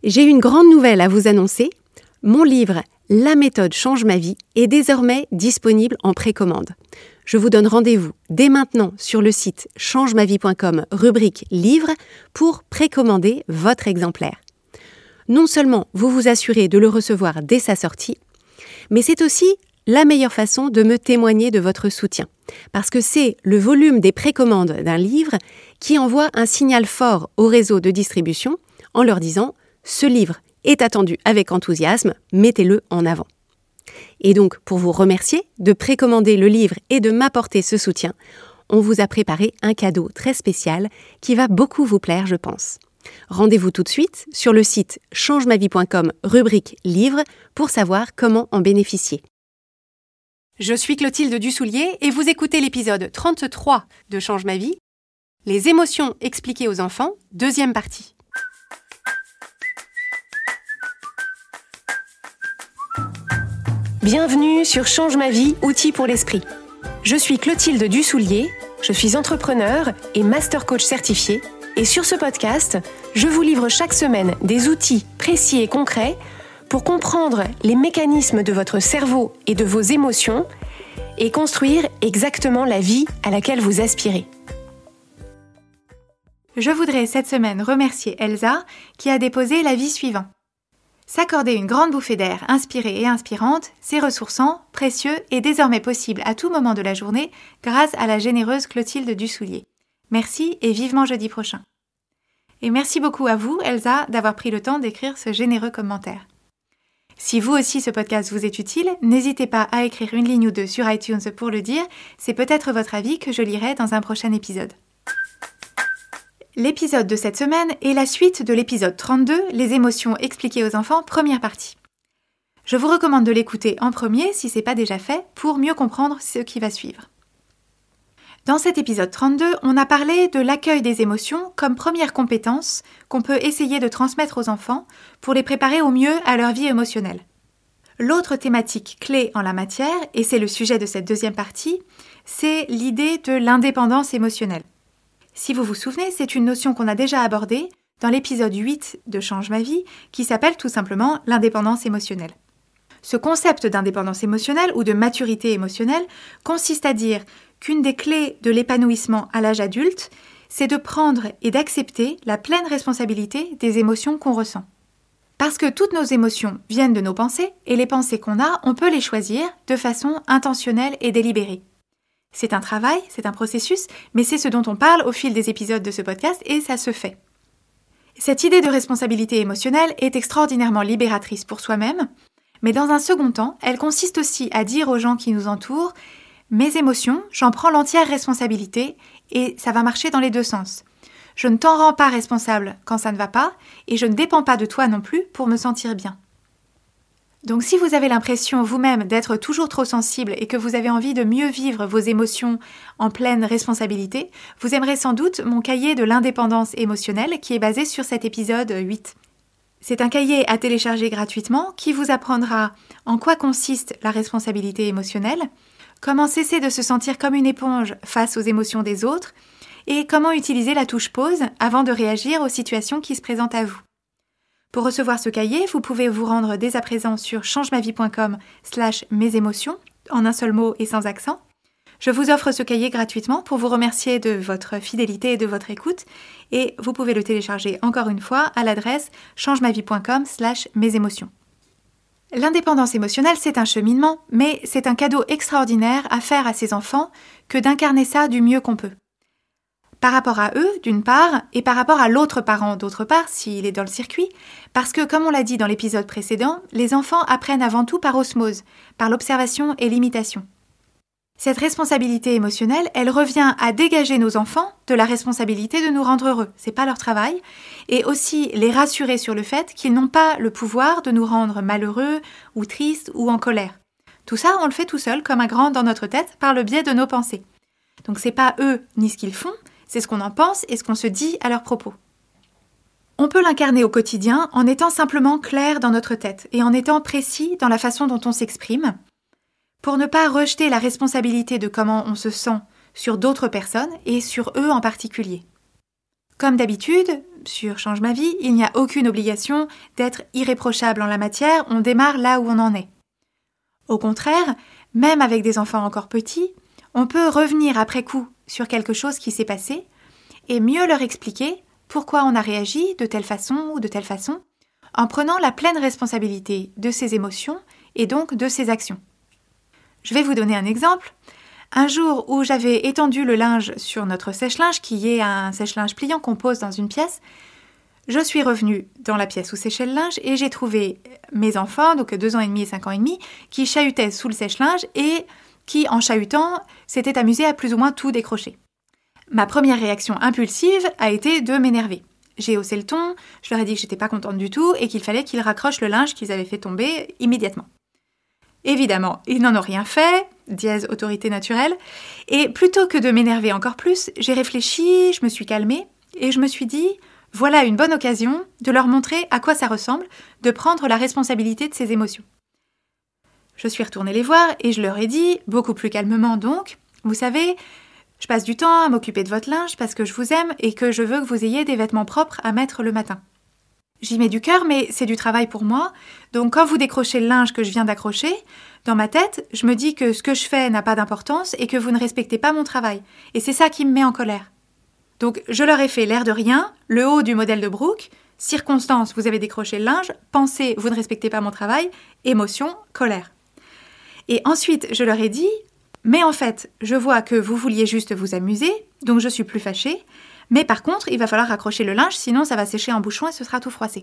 J'ai une grande nouvelle à vous annoncer. Mon livre « La méthode change ma vie » est désormais disponible en précommande. Je vous donne rendez-vous dès maintenant sur le site changemavie.com, rubrique « Livre » pour précommander votre exemplaire. Non seulement vous vous assurez de le recevoir dès sa sortie, mais c'est aussi la meilleure façon de me témoigner de votre soutien. Parce que c'est le volume des précommandes d'un livre qui envoie un signal fort au réseau de distribution en leur disant « Ce livre est attendu avec enthousiasme, mettez-le en avant ». Et donc, pour vous remercier de précommander le livre et de m'apporter ce soutien, on vous a préparé un cadeau très spécial qui va beaucoup vous plaire, je pense. Rendez-vous tout de suite sur le site changemavie.com, rubrique « Livre » pour savoir comment en bénéficier. Je suis Clotilde Dussoulier et vous écoutez l'épisode 33 de Change ma vie, les émotions expliquées aux enfants, deuxième partie. Bienvenue sur Change ma vie, outils pour l'esprit. Je suis Clotilde Dussoulier, je suis entrepreneur et master coach certifié. Et sur ce podcast, je vous livre chaque semaine des outils précis et concrets pour comprendre les mécanismes de votre cerveau et de vos émotions et construire exactement la vie à laquelle vous aspirez. Je voudrais cette semaine remercier Elsa qui a déposé l'avis suivant. S'accorder une grande bouffée d'air inspirée et inspirante, c'est ressourçant, précieux et désormais possible à tout moment de la journée grâce à la généreuse Clotilde Dussoulier. Merci et vivement jeudi prochain. Et merci beaucoup à vous, Elsa, d'avoir pris le temps d'écrire ce généreux commentaire. Si vous aussi ce podcast vous est utile, n'hésitez pas à écrire une ligne ou deux sur iTunes pour le dire, c'est peut-être votre avis que je lirai dans un prochain épisode. L'épisode de cette semaine est la suite de l'épisode 32, les émotions expliquées aux enfants, première partie. Je vous recommande de l'écouter en premier si ce n'est pas déjà fait, pour mieux comprendre ce qui va suivre. Dans cet épisode 32, on a parlé de l'accueil des émotions comme première compétence qu'on peut essayer de transmettre aux enfants pour les préparer au mieux à leur vie émotionnelle. L'autre thématique clé en la matière, et c'est le sujet de cette deuxième partie, c'est l'idée de l'indépendance émotionnelle. Si vous vous souvenez, c'est une notion qu'on a déjà abordée dans l'épisode 8 de Change ma vie, qui s'appelle tout simplement l'indépendance émotionnelle. Ce concept d'indépendance émotionnelle ou de maturité émotionnelle consiste à dire qu'une des clés de l'épanouissement à l'âge adulte, c'est de prendre et d'accepter la pleine responsabilité des émotions qu'on ressent. Parce que toutes nos émotions viennent de nos pensées, et les pensées qu'on a, on peut les choisir de façon intentionnelle et délibérée. C'est un travail, c'est un processus, mais c'est ce dont on parle au fil des épisodes de ce podcast et ça se fait. Cette idée de responsabilité émotionnelle est extraordinairement libératrice pour soi-même, mais dans un second temps, elle consiste aussi à dire aux gens qui nous entourent « Mes émotions, j'en prends l'entière responsabilité et ça va marcher dans les deux sens. Je ne t'en rends pas responsable quand ça ne va pas et je ne dépends pas de toi non plus pour me sentir bien. » Donc si vous avez l'impression vous-même d'être toujours trop sensible et que vous avez envie de mieux vivre vos émotions en pleine responsabilité, vous aimerez sans doute mon cahier de l'indépendance émotionnelle qui est basé sur cet épisode 8. C'est un cahier à télécharger gratuitement qui vous apprendra en quoi consiste la responsabilité émotionnelle, comment cesser de se sentir comme une éponge face aux émotions des autres et comment utiliser la touche pause avant de réagir aux situations qui se présentent à vous. Pour recevoir ce cahier, vous pouvez vous rendre dès à présent sur changemavie.com/mesémotions, en un seul mot et sans accent. Je vous offre ce cahier gratuitement pour vous remercier de votre fidélité et de votre écoute, et vous pouvez le télécharger encore une fois à l'adresse changemavie.com/mesémotions. L'indépendance émotionnelle, c'est un cheminement, mais c'est un cadeau extraordinaire à faire à ses enfants que d'incarner ça du mieux qu'on peut. Par rapport à eux, d'une part, et par rapport à l'autre parent, d'autre part, s'il est dans le circuit, parce que, comme on l'a dit dans l'épisode précédent, les enfants apprennent avant tout par osmose, par l'observation et l'imitation. Cette responsabilité émotionnelle, elle revient à dégager nos enfants de la responsabilité de nous rendre heureux, c'est pas leur travail, et aussi les rassurer sur le fait qu'ils n'ont pas le pouvoir de nous rendre malheureux, ou tristes, ou en colère. Tout ça, on le fait tout seul, comme un grand dans notre tête, par le biais de nos pensées. Donc c'est pas eux, ni ce qu'ils font, c'est ce qu'on en pense et ce qu'on se dit à leur propos. On peut l'incarner au quotidien en étant simplement clair dans notre tête et en étant précis dans la façon dont on s'exprime, pour ne pas rejeter la responsabilité de comment on se sent sur d'autres personnes et sur eux en particulier. Comme d'habitude, sur Change ma vie, il n'y a aucune obligation d'être irréprochable en la matière, on démarre là où on en est. Au contraire, même avec des enfants encore petits, on peut revenir après coup sur quelque chose qui s'est passé et mieux leur expliquer pourquoi on a réagi de telle façon ou de telle façon, en prenant la pleine responsabilité de ses émotions et donc de ses actions. Je vais vous donner un exemple. Un jour où j'avais étendu le linge sur notre sèche-linge, qui est un sèche-linge pliant qu'on pose dans une pièce, je suis revenue dans la pièce où séchait le linge et j'ai trouvé mes enfants, donc 2 ans et demi et 5 ans et demi, qui chahutaient sous le sèche-linge et qui, en chahutant, s'étaient amusés à plus ou moins tout décrocher. Ma première réaction impulsive a été de m'énerver. J'ai haussé le ton, je leur ai dit que j'étais pas contente du tout et qu'il fallait qu'ils raccrochent le linge qu'ils avaient fait tomber immédiatement. Évidemment, ils n'en ont rien fait, dièse autorité naturelle, et plutôt que de m'énerver encore plus, j'ai réfléchi, je me suis calmée, et je me suis dit, voilà une bonne occasion de leur montrer à quoi ça ressemble, de prendre la responsabilité de ses émotions. Je suis retournée les voir et je leur ai dit, beaucoup plus calmement donc, vous savez, je passe du temps à m'occuper de votre linge parce que je vous aime et que je veux que vous ayez des vêtements propres à mettre le matin. J'y mets du cœur, mais c'est du travail pour moi. Donc quand vous décrochez le linge que je viens d'accrocher, dans ma tête, je me dis que ce que je fais n'a pas d'importance et que vous ne respectez pas mon travail. Et c'est ça qui me met en colère. Donc je leur ai fait l'air de rien, le haut du modèle de Brooke, circonstance, vous avez décroché le linge, pensée, vous ne respectez pas mon travail, émotion, colère. Et ensuite, je leur ai dit, mais en fait, je vois que vous vouliez juste vous amuser, donc je suis plus fâchée. Mais par contre, il va falloir accrocher le linge, sinon ça va sécher en bouchon et ce sera tout froissé.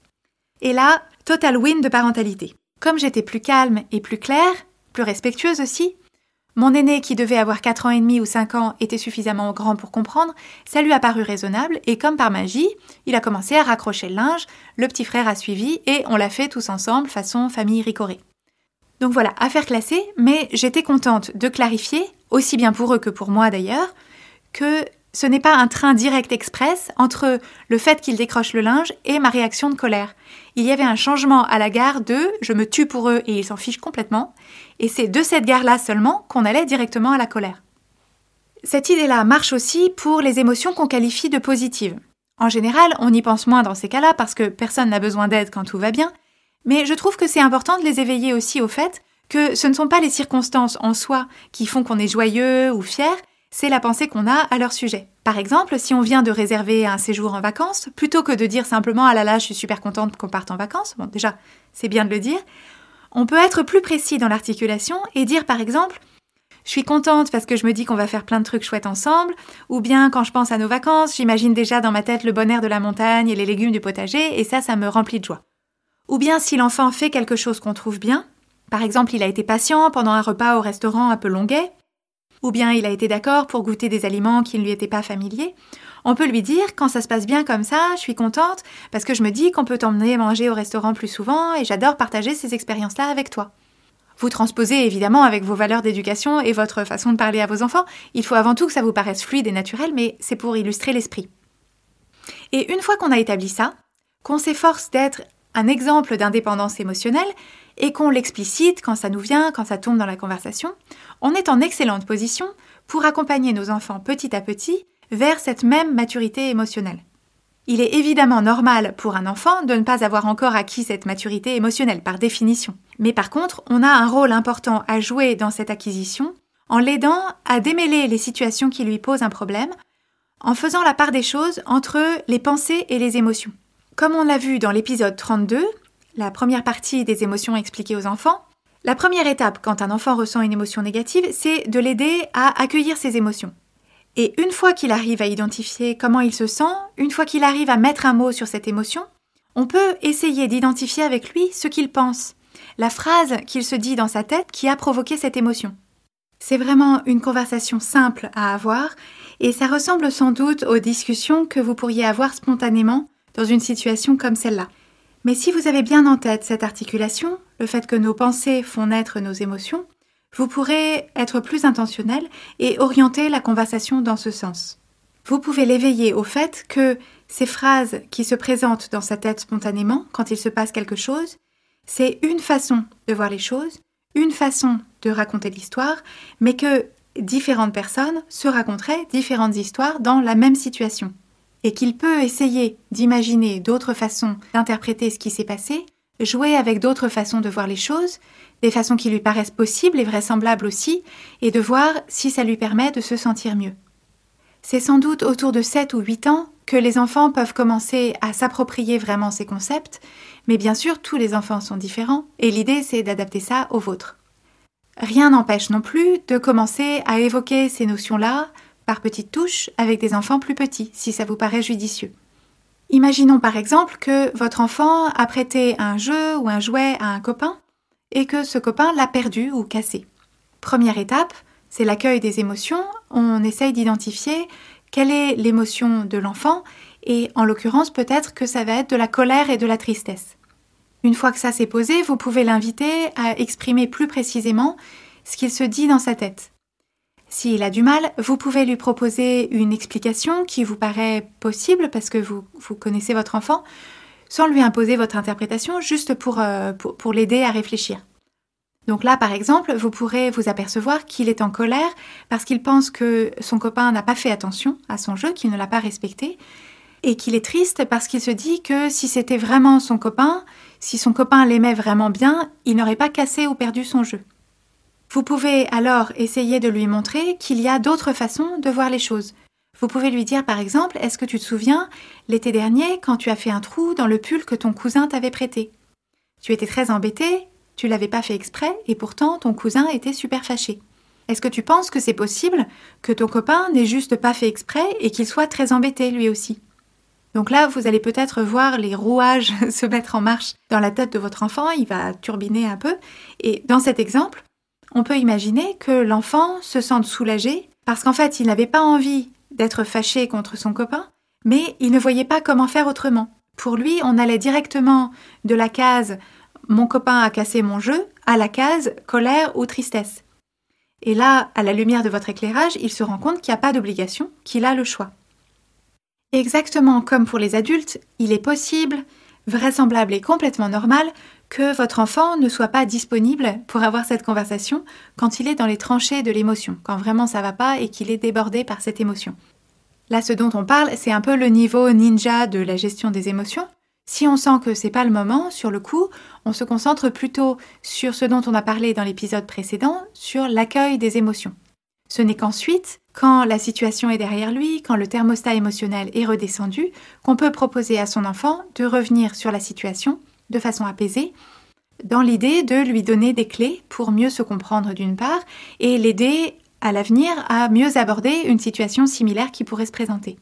Et là, total win de parentalité. Comme j'étais plus calme et plus claire, plus respectueuse aussi, mon aîné qui devait avoir 4 ans et demi ou 5 ans était suffisamment grand pour comprendre, ça lui a paru raisonnable et comme par magie, il a commencé à raccrocher le linge, le petit frère a suivi et on l'a fait tous ensemble façon famille ricorée. Donc voilà, affaire classée, mais j'étais contente de clarifier, aussi bien pour eux que pour moi d'ailleurs, que ce n'est pas un train direct express entre le fait qu'ils décrochent le linge et ma réaction de colère. Il y avait un changement à la gare de « je me tue pour eux et ils s'en fichent complètement » et c'est de cette gare-là seulement qu'on allait directement à la colère. Cette idée-là marche aussi pour les émotions qu'on qualifie de positives. En général, on y pense moins dans ces cas-là parce que personne n'a besoin d'aide quand tout va bien, mais je trouve que c'est important de les éveiller aussi au fait que ce ne sont pas les circonstances en soi qui font qu'on est joyeux ou fier, c'est la pensée qu'on a à leur sujet. Par exemple, si on vient de réserver un séjour en vacances, plutôt que de dire simplement « ah là là, je suis super contente qu'on parte en vacances », bon déjà, c'est bien de le dire, on peut être plus précis dans l'articulation et dire par exemple « je suis contente parce que je me dis qu'on va faire plein de trucs chouettes ensemble » ou bien « quand je pense à nos vacances, j'imagine déjà dans ma tête le bon air de la montagne et les légumes du potager et ça me remplit de joie ». Ou bien si l'enfant fait quelque chose qu'on trouve bien, par exemple il a été patient pendant un repas au restaurant un peu longuet, ou bien il a été d'accord pour goûter des aliments qui ne lui étaient pas familiers, on peut lui dire « quand ça se passe bien comme ça, je suis contente parce que je me dis qu'on peut t'emmener manger au restaurant plus souvent et j'adore partager ces expériences-là avec toi ». Vous transposez évidemment avec vos valeurs d'éducation et votre façon de parler à vos enfants. Il faut avant tout que ça vous paraisse fluide et naturel, mais c'est pour illustrer l'esprit. Et une fois qu'on a établi ça, qu'on s'efforce d'être un exemple d'indépendance émotionnelle et qu'on l'explicite quand ça nous vient, quand ça tombe dans la conversation, on est en excellente position pour accompagner nos enfants petit à petit vers cette même maturité émotionnelle. Il est évidemment normal pour un enfant de ne pas avoir encore acquis cette maturité émotionnelle, par définition. Mais par contre, on a un rôle important à jouer dans cette acquisition en l'aidant à démêler les situations qui lui posent un problème, en faisant la part des choses entre les pensées et les émotions. Comme on l'a vu dans l'épisode 32, la première partie des émotions expliquées aux enfants, la première étape quand un enfant ressent une émotion négative, c'est de l'aider à accueillir ses émotions. Et une fois qu'il arrive à identifier comment il se sent, une fois qu'il arrive à mettre un mot sur cette émotion, on peut essayer d'identifier avec lui ce qu'il pense, la phrase qu'il se dit dans sa tête qui a provoqué cette émotion. C'est vraiment une conversation simple à avoir et ça ressemble sans doute aux discussions que vous pourriez avoir spontanément dans une situation comme celle-là. Mais si vous avez bien en tête cette articulation, le fait que nos pensées font naître nos émotions, vous pourrez être plus intentionnel et orienter la conversation dans ce sens. Vous pouvez l'éveiller au fait que ces phrases qui se présentent dans sa tête spontanément quand il se passe quelque chose, c'est une façon de voir les choses, une façon de raconter l'histoire, mais que différentes personnes se raconteraient différentes histoires dans la même situation. et qu'il peut essayer d'imaginer d'autres façons d'interpréter ce qui s'est passé, jouer avec d'autres façons de voir les choses, des façons qui lui paraissent possibles et vraisemblables aussi, et de voir si ça lui permet de se sentir mieux. C'est sans doute autour de 7 ou 8 ans que les enfants peuvent commencer à s'approprier vraiment ces concepts, mais bien sûr, tous les enfants sont différents, et l'idée c'est d'adapter ça au vôtre. Rien n'empêche non plus de commencer à évoquer ces notions-là par petites touches avec des enfants plus petits, si ça vous paraît judicieux. Imaginons par exemple que votre enfant a prêté un jeu ou un jouet à un copain et que ce copain l'a perdu ou cassé. Première étape, c'est l'accueil des émotions. On essaye d'identifier quelle est l'émotion de l'enfant et en l'occurrence peut-être que ça va être de la colère et de la tristesse. Une fois que ça s'est posé, vous pouvez l'inviter à exprimer plus précisément ce qu'il se dit dans sa tête. S'il a du mal, vous pouvez lui proposer une explication qui vous paraît possible parce que vous connaissez votre enfant, sans lui imposer votre interprétation, juste pour l'aider à réfléchir. Donc là, par exemple, vous pourrez vous apercevoir qu'il est en colère parce qu'il pense que son copain n'a pas fait attention à son jeu, qu'il ne l'a pas respecté, et qu'il est triste parce qu'il se dit que si c'était vraiment son copain, si son copain l'aimait vraiment bien, il n'aurait pas cassé ou perdu son jeu. Vous pouvez alors essayer de lui montrer qu'il y a d'autres façons de voir les choses. Vous pouvez lui dire par exemple, est-ce que tu te souviens, l'été dernier, quand tu as fait un trou dans le pull que ton cousin t'avait prêté ? Tu étais très embêté, tu l'avais pas fait exprès et pourtant ton cousin était super fâché. Est-ce que tu penses que c'est possible que ton copain n'ait juste pas fait exprès et qu'il soit très embêté lui aussi ? Donc là, vous allez peut-être voir les rouages se mettre en marche dans la tête de votre enfant, il va turbiner un peu. Et dans cet exemple, on peut imaginer que l'enfant se sente soulagé parce qu'en fait, il n'avait pas envie d'être fâché contre son copain, mais il ne voyait pas comment faire autrement. Pour lui, on allait directement de la case « mon copain a cassé mon jeu » à la case « colère ou tristesse ». Et là, à la lumière de votre éclairage, il se rend compte qu'il n'y a pas d'obligation, qu'il a le choix. Exactement comme pour les adultes, il est possible, vraisemblable et complètement normal que votre enfant ne soit pas disponible pour avoir cette conversation quand il est dans les tranchées de l'émotion, quand vraiment ça va pas et qu'il est débordé par cette émotion. Là, ce dont on parle, c'est un peu le niveau ninja de la gestion des émotions. Si on sent que c'est pas le moment, sur le coup, on se concentre plutôt sur ce dont on a parlé dans l'épisode précédent, sur l'accueil des émotions. Ce n'est qu'ensuite, quand la situation est derrière lui, quand le thermostat émotionnel est redescendu, qu'on peut proposer à son enfant de revenir sur la situation de façon apaisée, dans l'idée de lui donner des clés pour mieux se comprendre d'une part et l'aider à l'avenir à mieux aborder une situation similaire qui pourrait se présenter.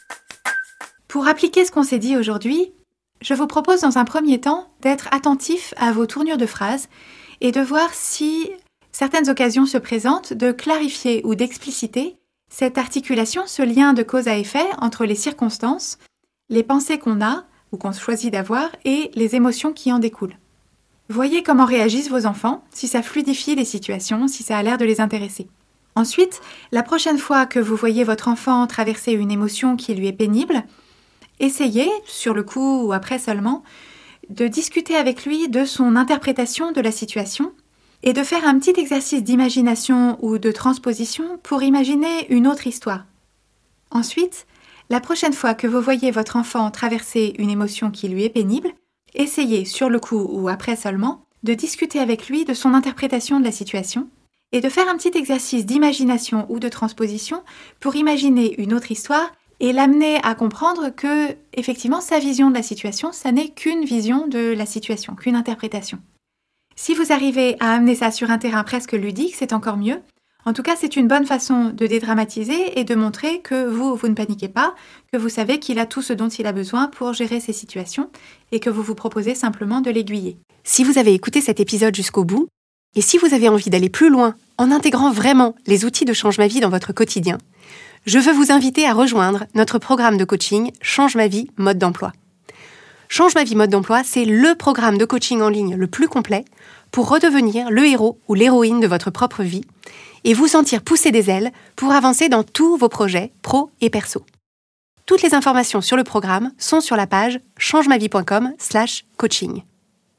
Pour appliquer ce qu'on s'est dit aujourd'hui, je vous propose dans un premier temps d'être attentif à vos tournures de phrases et de voir si certaines occasions se présentent de clarifier ou d'expliciter cette articulation, ce lien de cause à effet entre les circonstances, les pensées qu'on a ou qu'on choisit d'avoir et les émotions qui en découlent. Voyez comment réagissent vos enfants, si ça fluidifie les situations, si ça a l'air de les intéresser. Ensuite, la prochaine fois que vous voyez votre enfant traverser une émotion qui lui est pénible, essayez, sur le coup ou après seulement, de discuter avec lui de son interprétation de la situation et de faire un petit exercice d'imagination ou de transposition pour imaginer une autre histoire. Ensuite, la prochaine fois que vous voyez votre enfant traverser une émotion qui lui est pénible, essayez, sur le coup ou après seulement, de discuter avec lui de son interprétation de la situation et de faire un petit exercice d'imagination ou de transposition pour imaginer une autre histoire et l'amener à comprendre que, effectivement, sa vision de la situation, ça n'est qu'une vision de la situation, qu'une interprétation. Si vous arrivez à amener ça sur un terrain presque ludique, c'est encore mieux. En tout cas, c'est une bonne façon de dédramatiser et de montrer que vous ne paniquez pas, que vous savez qu'il a tout ce dont il a besoin pour gérer ces situations et que vous proposez simplement de l'aiguiller. Si vous avez écouté cet épisode jusqu'au bout, et si vous avez envie d'aller plus loin en intégrant vraiment les outils de Change ma vie dans votre quotidien, je veux vous inviter à rejoindre notre programme de coaching Change ma vie mode d'emploi. Change ma vie mode d'emploi, c'est le programme de coaching en ligne le plus complet pour redevenir le héros ou l'héroïne de votre propre vie et vous sentir pousser des ailes pour avancer dans tous vos projets pro et perso. Toutes les informations sur le programme sont sur la page changemavie.com/coaching.